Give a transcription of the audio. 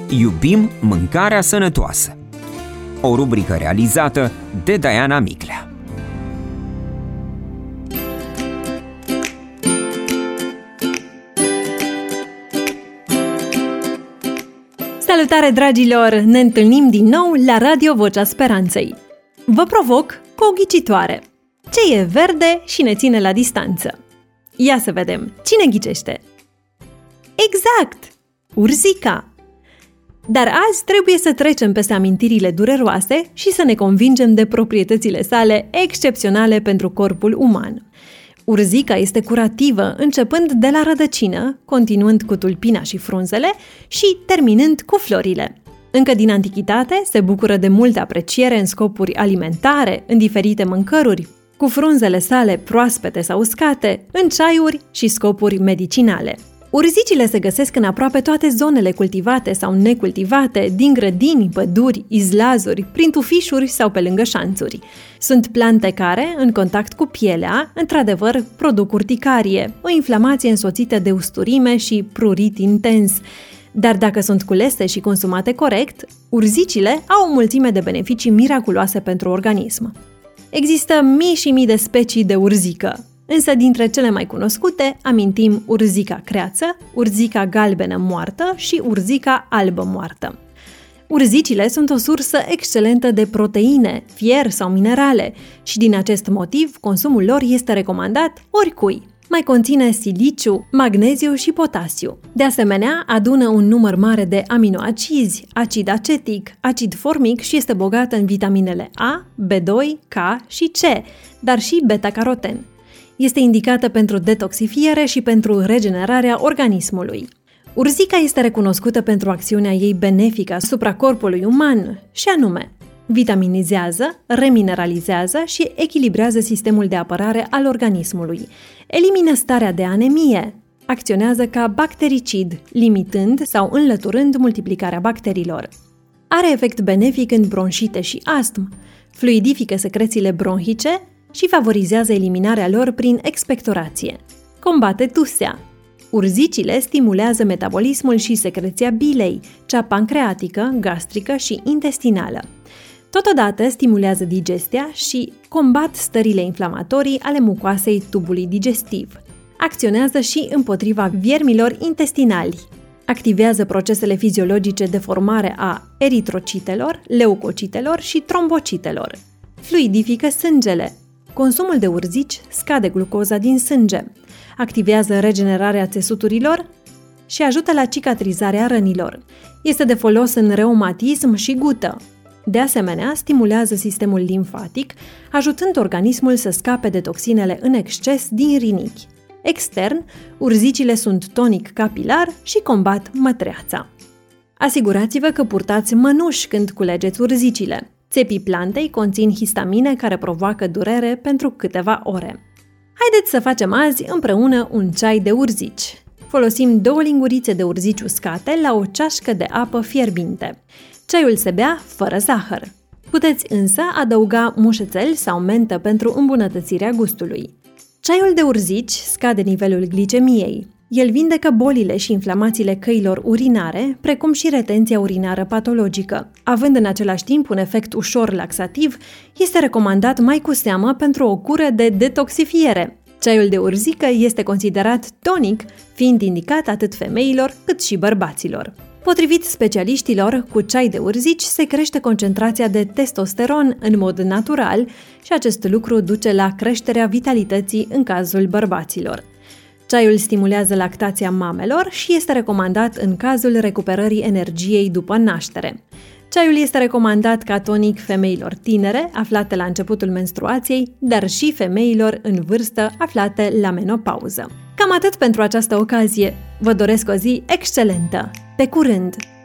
Iubim mâncarea sănătoasă. O rubrică realizată de Diana Miclea. Salutare, dragilor! Ne întâlnim din nou la Radio Vocea Speranței. Vă provoc cu o ghicitoare. Ce e verde și ne ține la distanță? Ia să vedem, cine ghicește? Exact! Urzica! Dar azi trebuie să trecem peste amintirile dureroase și să ne convingem de proprietățile sale excepționale pentru corpul uman. Urzica este curativă, începând de la rădăcină, continuând cu tulpina și frunzele și terminând cu florile. Încă din antichitate se bucură de multă apreciere în scopuri alimentare, în diferite mâncăruri, cu frunzele sale proaspete sau uscate, în ceaiuri și scopuri medicinale. Urzicile se găsesc în aproape toate zonele cultivate sau necultivate, din grădini, păduri, izlazuri, prin tufișuri sau pe lângă șanțuri. Sunt plante care, în contact cu pielea, într-adevăr produc urticarie, o inflamație însoțită de usturime și prurit intens. Dar dacă sunt culese și consumate corect, urzicile au o mulțime de beneficii miraculoase pentru organism. Există mii și mii de specii de urzică. Însă dintre cele mai cunoscute amintim urzica creață, urzica galbenă moartă și urzica albă moartă. Urzicile sunt o sursă excelentă de proteine, fier sau minerale și din acest motiv consumul lor este recomandat oricui. Mai conține siliciu, magneziu și potasiu. De asemenea, adună un număr mare de aminoacizi, acid acetic, acid formic și este bogată în vitaminele A, B2, K și C, dar și beta-caroten. Este indicată pentru detoxifiere și pentru regenerarea organismului. Urzica este recunoscută pentru acțiunea ei benefică asupra corpului uman, și anume, vitaminizează, remineralizează și echilibrează sistemul de apărare al organismului, elimină starea de anemie, acționează ca bactericid, limitând sau înlăturând multiplicarea bacteriilor. Are efect benefic în bronșite și astm, fluidifică secrețiile bronhice și favorizează eliminarea lor prin expectorație. Combate tusea. Urzicile stimulează metabolismul și secreția bilei, cea pancreatică, gastrică și intestinală. Totodată stimulează digestia și combat stările inflamatorii ale mucoasei tubului digestiv. Acționează și împotriva viermilor intestinali. Activează procesele fiziologice de formare a eritrocitelor, leucocitelor și trombocitelor. Fluidifică sângele. Consumul de urzici scade glucoza din sânge, activează regenerarea țesuturilor și ajută la cicatrizarea rănilor. Este de folos în reumatism și gută. De asemenea, stimulează sistemul limfatic, ajutând organismul să scape de toxinele în exces din rinichi. Extern, urzicile sunt tonic capilar și combat mătreața. Asigurați-vă că purtați mănuși când culegeți urzicile. Țepii plantei conțin histamine care provoacă durere pentru câteva ore. Haideți să facem azi împreună un ceai de urzici. Folosim 2 lingurițe de urzici uscate la o ceașcă de apă fierbinte. Ceaiul se bea fără zahăr. Puteți însă adăuga mușețel sau mentă pentru îmbunătățirea gustului. Ceaiul de urzici scade nivelul glicemiei. El vindecă bolile și inflamațiile căilor urinare, precum și retenția urinară patologică. Având în același timp un efect ușor laxativ, este recomandat mai cu seamă pentru o cură de detoxifiere. Ceaiul de urzică este considerat tonic, fiind indicat atât femeilor cât și bărbaților. Potrivit specialiștilor, cu ceai de urzici se crește concentrația de testosteron în mod natural și acest lucru duce la creșterea vitalității în cazul bărbaților. Ceaiul stimulează lactația mamelor și este recomandat în cazul recuperării energiei după naștere. Ceaiul este recomandat ca tonic femeilor tinere, aflate la începutul menstruației, dar și femeilor în vârstă aflate la menopauză. Cam atât pentru această ocazie. Vă doresc o zi excelentă! Pe curând!